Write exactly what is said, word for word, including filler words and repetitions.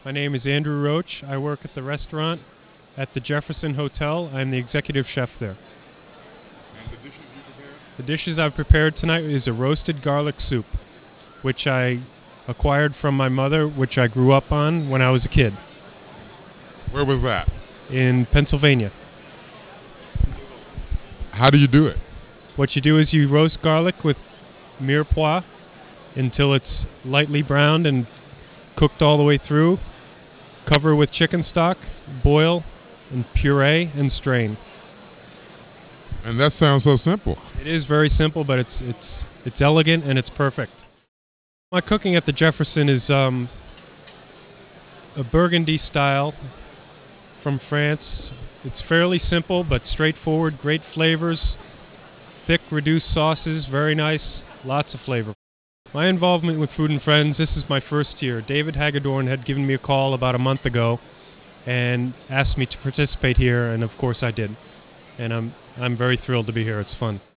My name is Andrew Roach. I work at the restaurant at the Jefferson Hotel. I'm the executive chef there. And the dishes you prepare? The dishes I've prepared tonight is a roasted garlic soup, which I acquired from my mother, which I grew up on when I was a kid Where was that? in Pennsylvania. How do you do it? What you do is you roast garlic with mirepoix until it's lightly browned and cooked all the way through. Cover with chicken stock, boil, and puree and strain. And that sounds so simple. It is very simple, but it's it's it's elegant and it's perfect. My cooking at the Jefferson is um, a Burgundy style from France. It's fairly simple but straightforward, great flavors, thick reduced sauces, very nice, lots of flavor. My involvement with Food and Friends, this is my first year. David Hagedorn had given me a call about a month ago and asked me to participate here, and of course I did. And I'm I'm very thrilled to be here. It's fun.